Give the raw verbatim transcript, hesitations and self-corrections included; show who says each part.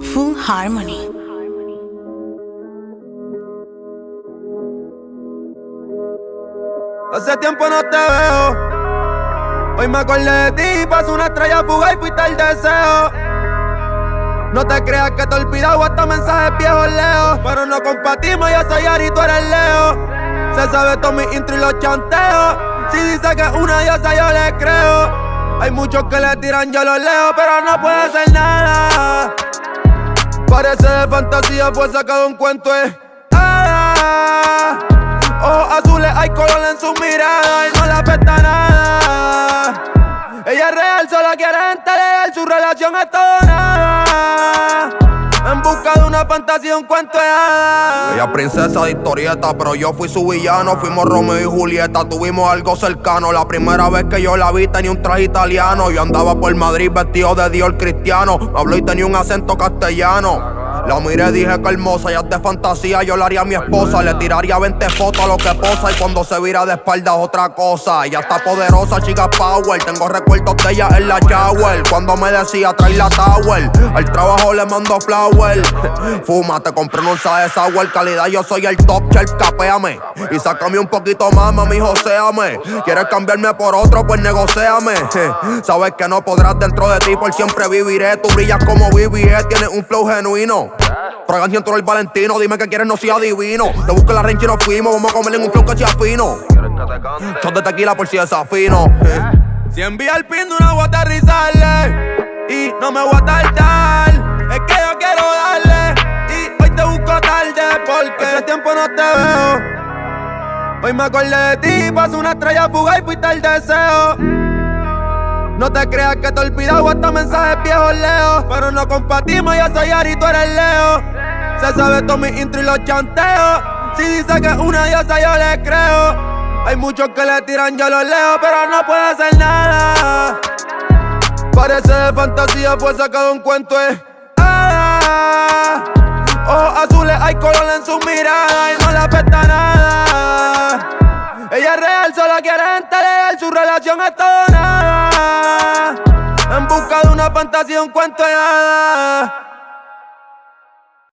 Speaker 1: Full Harmony.
Speaker 2: Hace tiempo no te veo. Hoy me acordé de ti, pasó una estrella fugaz y fuiste el deseo. No te creas que te he olvidado hasta mensajes viejos leo. Pero no compartimos, yo soy Ari, tú eres Leo. Se sabe todos mis intro y los chanteos. Si dice que es una diosa yo le creo. Hay muchos que le tiran, yo los leo, pero no puedo hacer nada. Parece de fantasía, fue sacado un cuento de hadas. Ojos azules, hay color en su mirada y no le afecta nada. Ella es real, solo quiere gente legal, su relación es todo nada. En busca de una fantasía, un cuento de hadas.
Speaker 3: Ella es princesa de historieta, pero yo fui su villano. Fuimos Romeo y Julieta, tuvimos algo cercano. La primera vez que yo la vi tenía un traje italiano. Yo andaba por Madrid vestido de Dior cristiano. Habló y tenía un acento castellano. La miré, dije que hermosa, ella es de fantasía, yo la haría a mi esposa. Le tiraría veinte fotos a lo que posa y cuando se vira de espalda es otra cosa. Ella está poderosa, chica power, tengo recuerdos de ella en la shower. Cuando me decía trae la tower, al trabajo le mando flower. Fuma, te compré un onza de sour, calidad yo soy el top shelf, capéame. Y sácame un poquito más, mami, joséame. ¿Quieres cambiarme por otro? Pues negociame. Sabes que no podrás dentro de ti, por siempre viviré. Tú brillas como B B E, tienes un flow genuino. Fragancia en el Valentino, dime que quieres, no sea divino. Te busco la rancha y nos fuimos, vamos a comer en un flow que sea fino. Shot de tequila por si desafino.
Speaker 2: Si envía el pin de una voy a aterrizarle y no me voy a tardar. Es que yo quiero darle y hoy te busco tarde porque hace tiempo no te veo. Hoy me acordé de ti, pasó una estrella fugaz y fuiste el deseo. No te creas que te he olvidado hasta mensajes viejos leo. Pero no compartimos, yo soy Ari, tú eres Leo. Se sabe todos mis intro y los chanteos. Si dice que es una diosa yo le creo. Hay muchos que le tiran, yo los leo, pero no puedo hacer nada. Parece de fantasía, fue sacado un cuento de hadas. Ojos azules, hay color en su mirada y no le afecta nada. Ella es real, solo quiere gente legal, su relación es todo nada. En busca de una fantasía, un cuento de hadas.